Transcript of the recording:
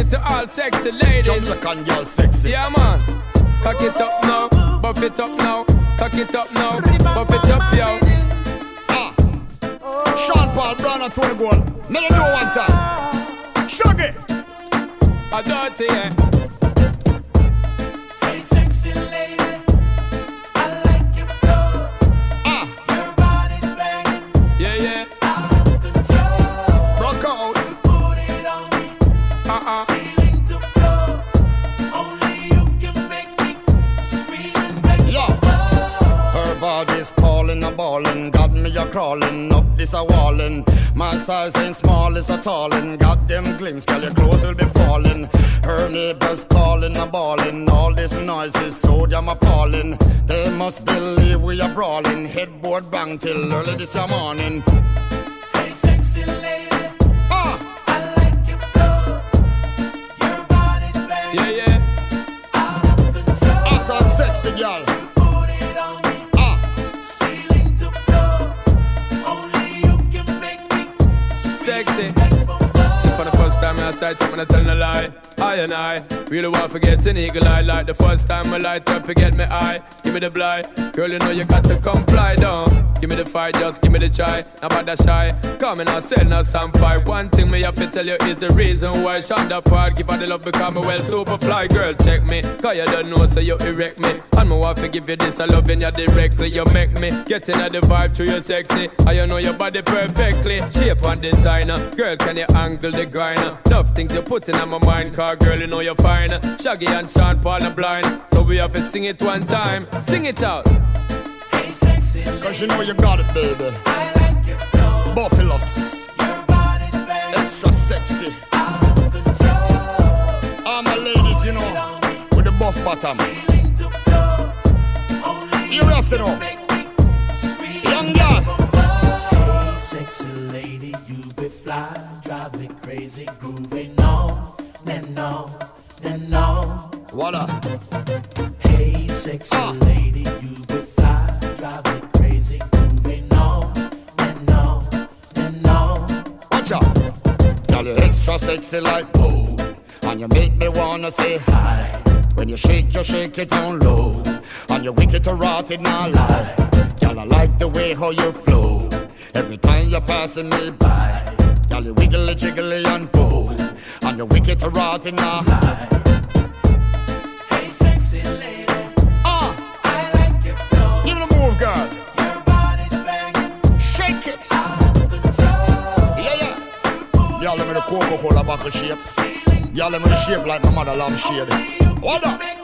it to all sexy ladies. Jamaican girl sexy. Yeah, man. Cock it up now, buff it up now. Cock it up now, buff it up, yo. Sean Paul, Brown and Tony Gold. Let me do one time. Shuggy. A dirty, yeah. Hey, sexy lady, I like your flow. Your body's banging. Yeah, yeah. Out of control. Rock out. Put it on me. Ceiling to floor. Only you can make me scream and beg. Yo. Her body's calling, a ballin'. Got me a crawling up this a wallin'. My size ain't small, it's a tallin'. Got them glimpse, girl, your clothes will be falling. Her neighbors calling, a ballin'. All this noise is so damn appalling. They must believe we are brawling. Headboard bang till early this morning. Hey, sexy lady, I like your flow. Your body's banging. Yeah, yeah. Out of control. Hot a sexy girl. Put it on me. Ceiling to floor. Only you can make me Sexy. See, for the first time I sight up and I tell no lie. I and I really want to forget an eagle eye. Like the first time I light up, forget me eye. Give me the blind. Girl, you know you got to comply down. Give me the fight, just give me the try. Now about that shy. Come and I'll send us some fight. One thing me have to tell you is the reason why Shonda part. Give her the love because me well super fly. Girl, check me. Cause you don't know so you erect me. And me want to give you this, I loving you directly. You make me get in the vibe through your sexy. And you know your body perfectly. Shape and designer. Girl, can you angle the grinder? Enough things you put in my mind. Cause girl, you know you're fine. Shaggy and Sean Paul are blind. So we have to sing it one time. Sing it out. Hey, sexy lady, Cause you know you got it, baby. I like your flow. Buffaloes. Your body's banging. Extra sexy. Out of control. All my ladies, you know, with the buff bottom. Ceiling to floor. Only You rest it on. make me scream. Young girl. Hey, sexy lady, you be fly, drive me crazy, grooving on and on and on. Voila. Hey, sexy lady, you be fly, drive me crazy, grooving on and on and on. Watch out. Girl, you're extra sexy like oh. And you make me wanna say hi. When you shake it down low. And you wicked to rot it, not lie. Girl, I like the way how you flow. Every time you're passing me by. Girl, you wiggly, jiggly and pull. And you wicked to rot it, not lie. Hey, sexy lady, I like your flow. Give it a move, girl. Your body's banging. Shake it. Out of control. Yeah, yeah. Y'all let me the Coca-Cola bottle shape. Y'all let me the shape like my mother lamb shade. What up?